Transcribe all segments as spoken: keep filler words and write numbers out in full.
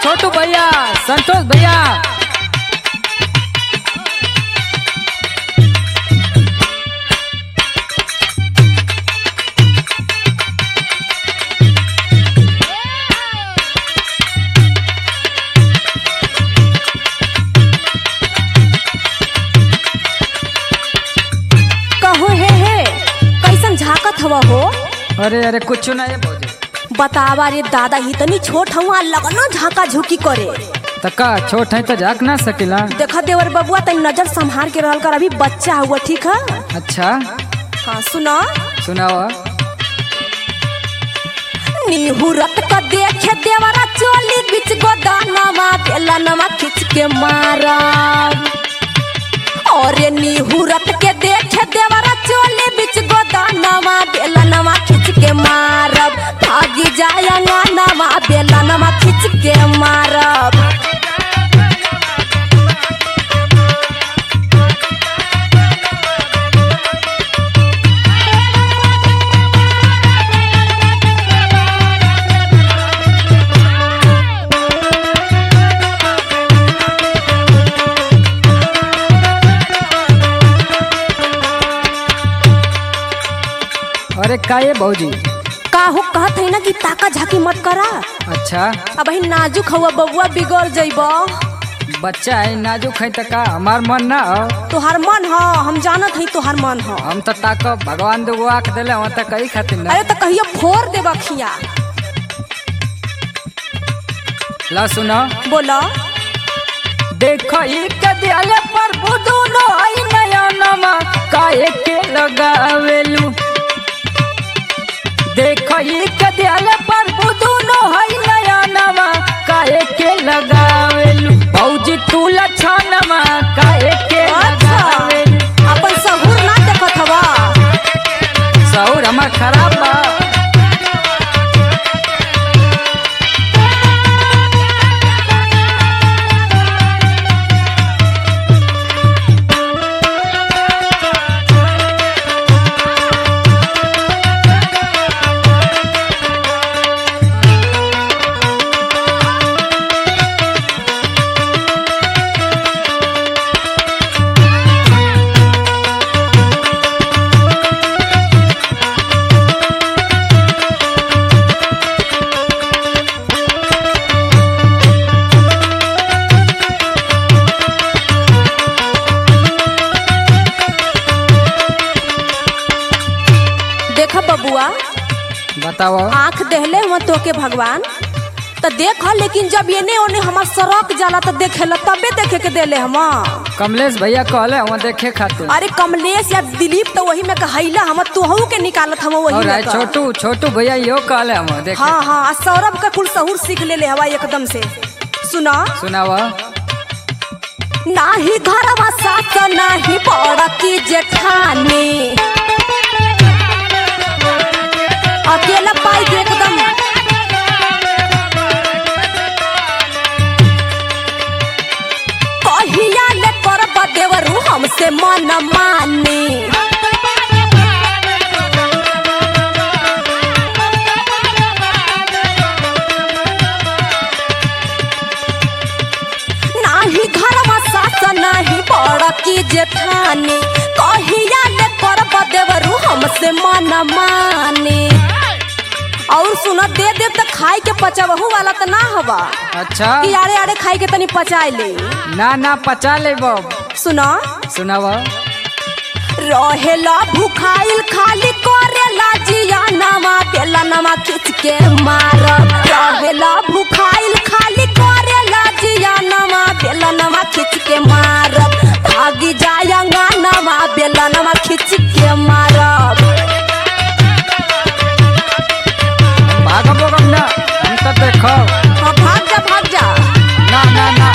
छोटू भैया, संतोष भैया। हवा हो। अरे अरे कुछ ना है भौजी। बतावा रे दादा ही तनी छोट हुआ लगना झाका झुकी करे। तका छोट है तो झाक ना सकेला। देखा देवर बबुआ तनी नजर संभाल के रहल कर, अभी बच्चा हुआ ठीक है। अच्छा हाँ सुना सुनावा। निहुरत का देखे देवरा चोली बिच गोदानमा बेला नमा खींच के मारा। और निहुरत के देखे देवरा चोली बिच गोदानमा बेला नमा खींच के मारब। भागी जाएगा नमा बेला नमा खींच के मारब। अरे का ये भौजी काहू कहत है ना कि ताका झाकी मत करा। अच्छा अब ही नाजुक हुआ बबुआ बिगड़ जाइबो। बच्चा है नाजुक है तो का हमार मन ना हो। तोहार मन हो हम जानत है तोहार मन हो। हम तो ताक भगवान दुगो आँख दिले वहाँ तक कही खातिर ना। अरे तो कहियो फोड़ दे बखिया। ला सुनो बोलो। देखो ये के दियाले पर बुदुनो आई नया नमा काहे के लगावेलू। देखो ये के दियाले पर बुदुनो आई नया नमा काहे के लगावेलू। भौजी तू लछनमा काहे के लगावेलू। अपन सहूर ना देखत हवा। सहूर हमार खराब बा। बबुआ बताओ। आँख देहले हुआ तो के भगवान तो देख, लेकिन जब ये ने ओने हमार सड़क जाला तो देखेला तबे देखे के देले हम। कमलेश भैया कहले हम देखे खातिर। अरे कमलेश या दिलीप तो वही में कहैला हम तोहू के निकालत हम वही में। छोटू छोटू भैया यो कहले हम देखे। हाँ हाँ सौरभ का कुल सहूर सीख ले ले हवा एकदम से। सुना सुनावा। नाही घरवा सास नाही बड़की जेठानी अकेला पाई के एकदम कहिया ले करब देवरू हमसे मन मानी। नाही घरवा सास नाही बड़की जेठानी कहिया ले करब देवरू हमसे मन मानी। और सुना दे दे तो खाए के पचावहू वाला तो ना हवा। अच्छा कि आड़े आड़े खाए के तनी पचाए ले। ना ना पचा ले बब। सुना सुनावा। रहेला भूखाइल खाली करेला जिया नमा बेला नमा खींच के मार। रहेला भूखाइल खाली करेला जिया नमा बेला नमा खींच के मार। भागी जाएगा नमा बेला नमा खींच के मार। भागबो कम ना हम तो देखो। हाँ भाग जा भाग जा। ना ना ना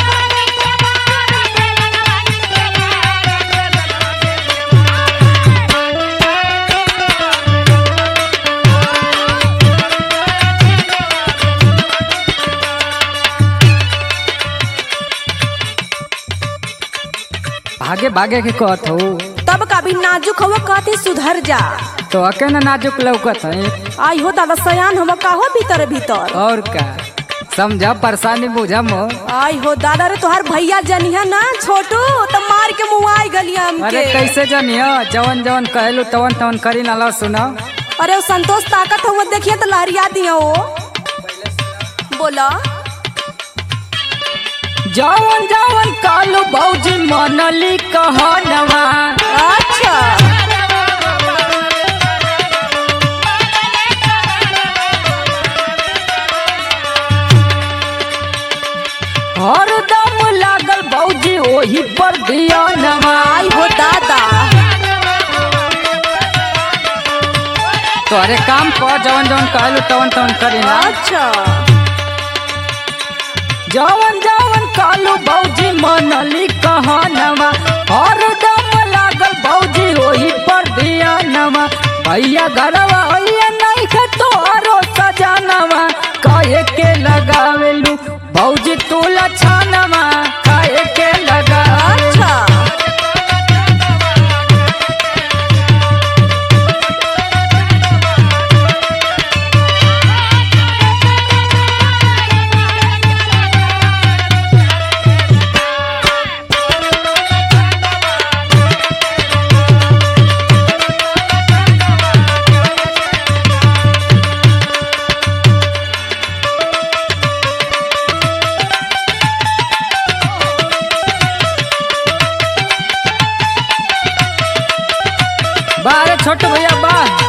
भागे भागे के कहत हो। तब कभी नाजुक हो कहती सुधर जा। तो अके ना नाजुक लौकत है। आई हो दादा सयान हम काहो भीतर भीतर। और का समझा परेशानी बुझा मोर। आई हो दादा रे तोहार भैया जनिया ना छोटू तो मार के मुआई गलिया हमके। अरे कैसे जनिया जवन जवन कहलू तवन तवन करी ना लो सुना। अरे वो संतोष ताकत हुआ देखिए तो लहरिया दिया वो बोला जवन जवन कालू भौजी मनली कहनवा। अच्छा हरदम लागल भौजी ओही पर ध्यानवा। आई हो दादा तोरे काम पर जवन जवन कहलू तवन तवन करी ना। अच्छा जवन जवन कालू भौजी मनली कहनवा हरदम लागल भौजी ओही पर ध्यानवा। भैया घरवा भैया नहीं के तोरो सजानवा काहे के लगावेलू भौजी तू लछानवा काहे के लगा। अच्छा बारे छोटू भैया बा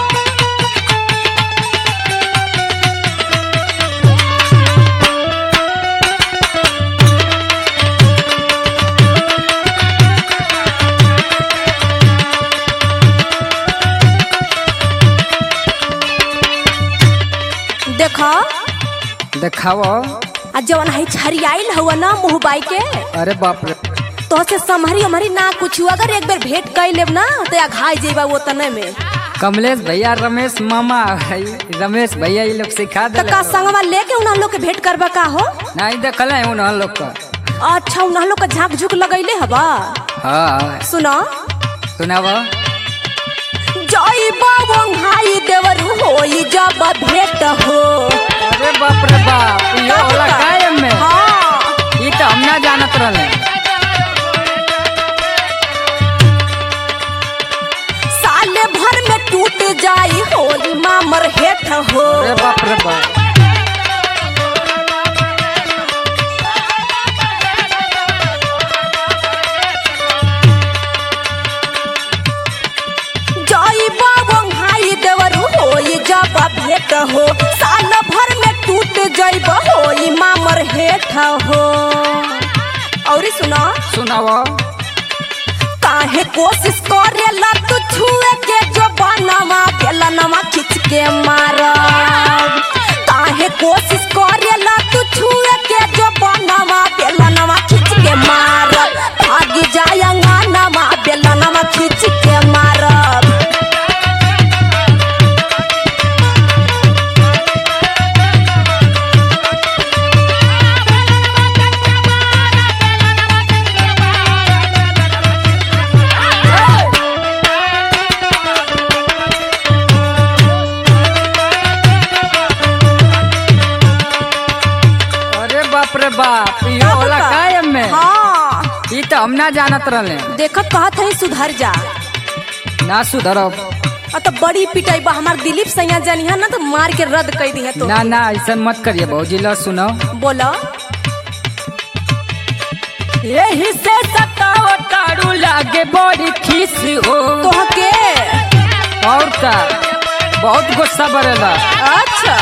देखा देखाओ। आ जवन है छरियाइल हुआ ना मुहबाई के अरे बाप रे तो से समहरी हमारी ना कुछ अगर एक बार भेंट कर लेब ना तो या घाई जेबा वो तने में। कमलेश भैया रमेश मामा है रमेश भैया ये लोग सिखा दे। तो का संगवा लेके उन्हा लोग के भेंट करबा का हो। नहीं देखल है उन लोग का। अच्छा उन्हा लोग का झाक झुक लगैले हवा। हाँ सुना सुनावा। जय बाबा भाई देवर होई जब भेंट हो। अरे बाप रे बाप ये होला कायम में। हाँ ये तो हम ना जानत रहले। साले भर में टूट जाई होली मामर हेठ हो। अरे बाप रे बाप जय बाबा भाई देवर होई जब भेंट हो। साल भर में टूट जाइब होई मामर हेठ हो। और सुना सुनावा। काहे कोशिश करेला तू छुए के जो बनवा बेलनवा खींच के मारब। काहे कोशिश करेला तू छुए के जो बनवा बेलनवा खींच के मारब। भाग जाय अंगनवा बेलनवा खींच के मारब। बाप रे बाप ये होला कायम में। हाँ ये तो हम ना जानत रहले। देखत कहत है सुधर जा ना सुधरब। और तो बड़ी पिटाई बा हमार दिलीप सैया जानी है ना तो मार के रद्द कर दी है। तो ना ना ऐसा मत करिए भौजी लो सुनो। बोलो यही से सताव तारू लागे बड़ी खीस हो। तो के और का बहुत गुस्सा बरेला। अच्छा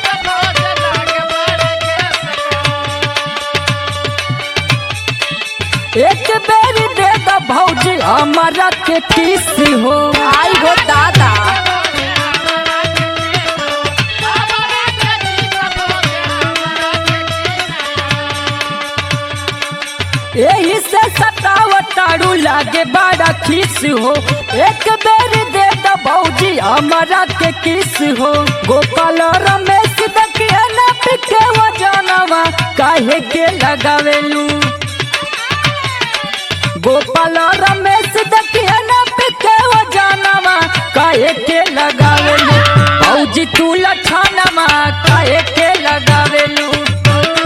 एक बेरी दे दो भौजी हमारा के किस हो। आई हो दादा यही से सताव तारू लागे बड़ा खीस हो। एक बेरी दे दो भौजी हमारा के किस हो। गोपाल रमेश दकिया ना पिके वो जानवा काहे के लगावेलू। गोपाल रमेश दकिया ना पिके वो जानवा काहे के लगावेलू। भौजी तू लठानवा काहे के लगावेलू।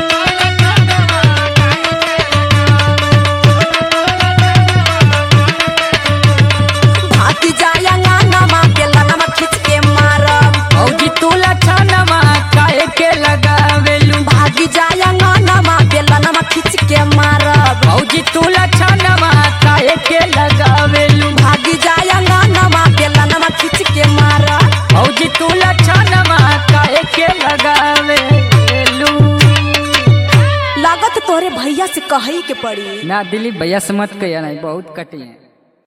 कही के पड़ी। ना दिलीप भैया से मत कहिया नहीं, बहुत कटी है।